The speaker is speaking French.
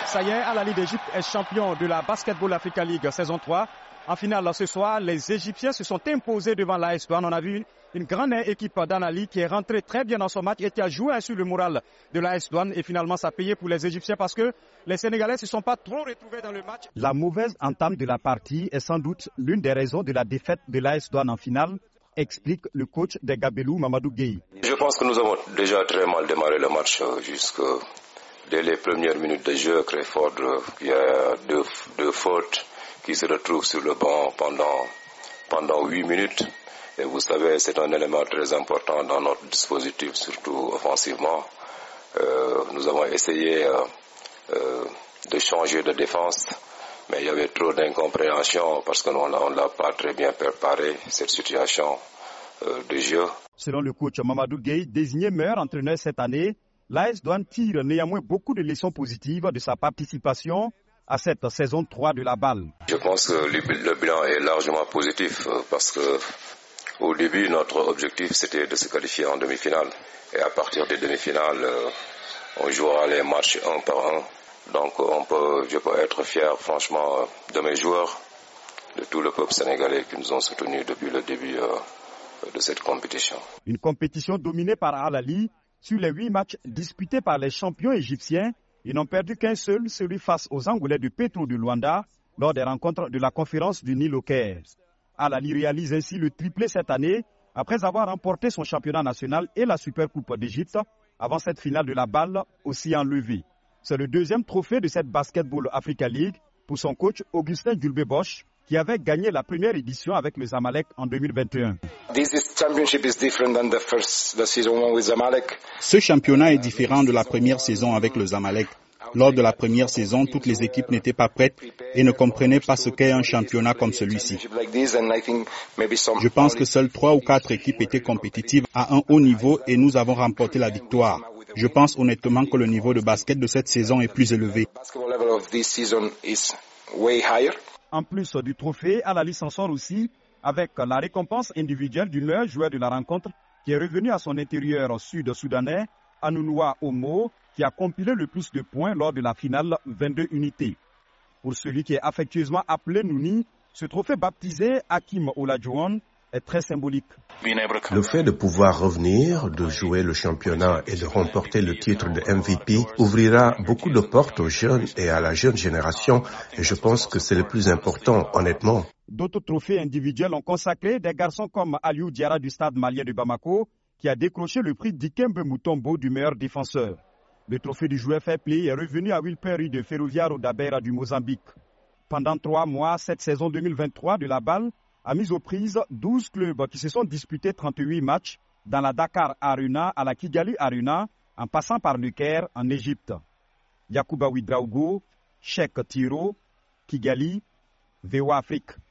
Ça y est, Al Ahly d'Égypte est champion de la Basketball Africa League saison 3. En finale ce soir, les Égyptiens se sont imposés devant l'AS Douanes. On a vu une grande équipe d'Al Ahly qui est rentrée très bien dans son match et qui a joué sur le moral de l'AS Douanes. Et finalement, ça a payé pour les Égyptiens parce que les Sénégalais ne se sont pas trop retrouvés dans le match. La mauvaise entame de la partie est sans doute l'une des raisons de la défaite de l'AS Douanes en finale, explique le coach des Gabelou, Mamadou Gueye. Je pense que nous avons déjà très mal démarré le match dès les premières minutes de jeu. Crawford, il y a deux fautes qui se retrouvent sur le banc pendant 8 minutes. Et vous savez, c'est un élément très important dans notre dispositif, surtout offensivement. Nous avons essayé de changer de défense, mais il y avait trop d'incompréhension parce qu'on n'a pas très bien préparé cette situation de jeu. Selon le coach Mamadou Gueye, désigné meilleur entraîneur cette année, l'AS Douanes tire néanmoins beaucoup de leçons positives de sa participation à cette saison 3 de la balle. Je pense que le bilan est largement positif parce que au début, notre objectif c'était de se qualifier en demi-finale. Et à partir des demi-finales, on jouera les matchs un par un. Donc je peux être fier franchement de mes joueurs, de tout le peuple sénégalais qui nous ont soutenus depuis le début de cette compétition. Une compétition dominée par Al Ahly. Sur les 8 matchs disputés par les champions égyptiens, ils n'ont perdu qu'un seul, celui face aux Angolais du Petro de Luanda, lors des rencontres de la conférence du Nil au Caire. Al Ahly réalise ainsi le triplé cette année, après avoir remporté son championnat national et la Supercoupe d'Égypte, avant cette finale de la balle aussi enlevée. C'est le deuxième trophée de cette Basketball Africa League pour son coach Augustin Dulbé-Bosch, qui avait gagné la première édition avec le Zamalek en 2021. Ce championnat est différent de la première saison avec le Zamalek. Lors de la première saison, toutes les équipes n'étaient pas prêtes et ne comprenaient pas ce qu'est un championnat comme celui-ci. Je pense que seules 3 ou 4 équipes étaient compétitives à un haut niveau et nous avons remporté la victoire. Je pense honnêtement que le niveau de basket de cette saison est plus élevé. En plus du trophée, Al Ahly s'en sort aussi avec la récompense individuelle du meilleur joueur de la rencontre qui est revenu à son intérieur sud-soudanais, Anounoua Omo, qui a compilé le plus de points lors de la finale 22 unités. Pour celui qui est affectueusement appelé Nouni, ce trophée baptisé Hakim Olajuwon est très symbolique. Le fait de pouvoir revenir, de jouer le championnat et de remporter le titre de MVP ouvrira beaucoup de portes aux jeunes et à la jeune génération et je pense que c'est le plus important, honnêtement. D'autres trophées individuels ont consacré des garçons comme Aliou Diarra du stade malien de Bamako qui a décroché le prix Dikembe Mutombo du meilleur défenseur. Le trophée du joueur fair play est revenu à Will Perry de Ferroviário da Beira du Mozambique. Pendant 3 mois, cette saison 2023 de la balle a mis aux prises 12 clubs qui se sont disputés 38 matchs dans la Dakar Arena, à la Kigali Arena, en passant par le Caire en Égypte. Yacouba Ouedraogo, Cheikh Tiro, Kigali, VOA Afrique.